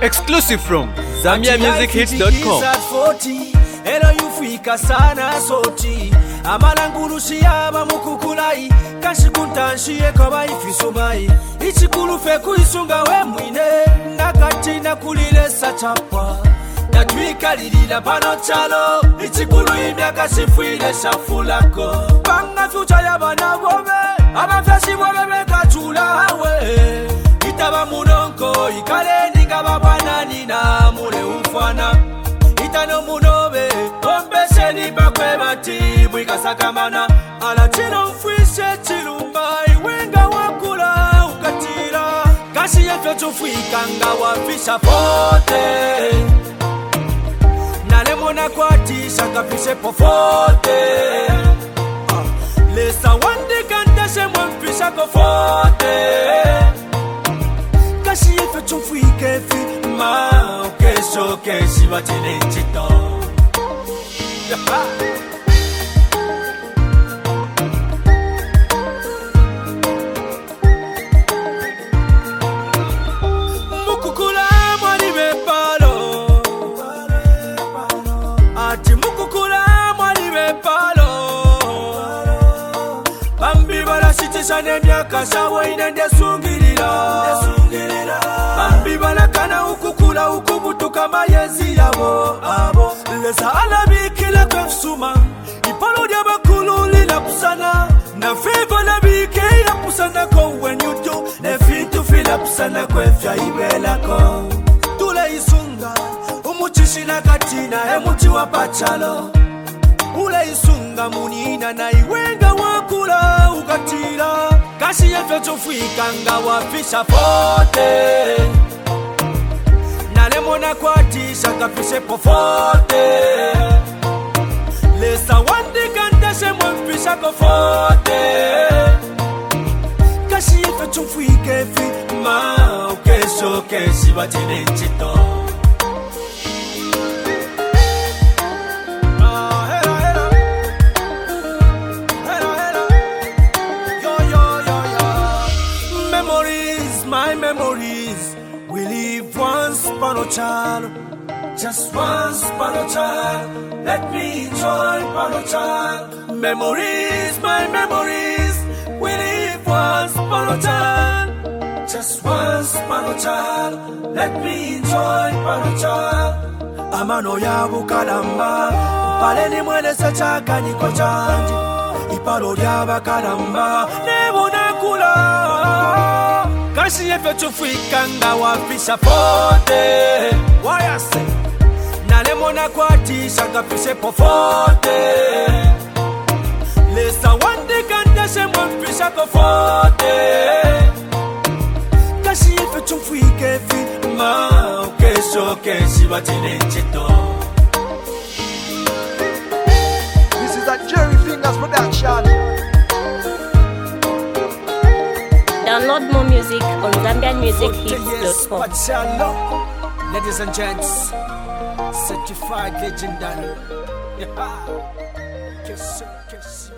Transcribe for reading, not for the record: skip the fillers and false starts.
Exclusive from ZambiaMusicHits.com. Elo yufika sana soti amalangulushi yaba mukukulai kashikuntanshiye kaba ifisumai ichikulufe kuisunga we mwine nakati nakulile sachapwa natwikalilila pano chalo ichikulu imyaka shifwile shafulako panga fucha yabana bobe abafyashi bobe bekachula hawe itaba munonko ikale ninga babanani na mule ufana itano munobe ombesheni bakwe bati bwikasakamana alachino mfwishe chilumbai wenga wakula ukatira kashi yefe chufwikanga wafisha fote nalemona kwatisha kafishe pofote lesa wandikanteshe mwemfisha kofote kashi yefe chufwikefi ma kesho keshi batile chito mukukula mwali bepalo ati mukukula mwali bepalo bambi balashitisha nemyaka shawo inende sungilira bambi balakana ukukula ukubutuka mayezi yabo abo lesa alabikile kwefsuma ipalo lya bakulu lilapusana na fiva labike ilapusana ko when you do nefitu filapusana kwefya ibelako tule isunga umuchishina katina emuchi wa pachalo ule isunga munina na iwenga wakula ukatira kashi yefe chufwikanga wafisha fote nalemona kwatisha kafishe pofote lesa wandikanteshe mwemfisha kofote kashi yefe chufwikefi ma ukesho keshi batile chito my memories. We live once upon a child, just once upon a child. Let me enjoy upon a child. Memories, my memories. We live once upon a child, just once upon a child. Let me enjoy upon a child. Amano ya bukalamba, paleni mwele sechaka niko chanji. Ipalo ya bakalamba, nebuna kula. Kashi yefe chufwikanga wafisha fote wayase nalemona kwatisha kafishe pofote lesa wandikanteshe mwemfisha kofote kashi yefe chufwikefi ma ukesho keshi batile chito. This is a Jerry Fingers production. Download more music on ZambiaMusicHits.com. Ladies and gents, certified legendary. Kiss.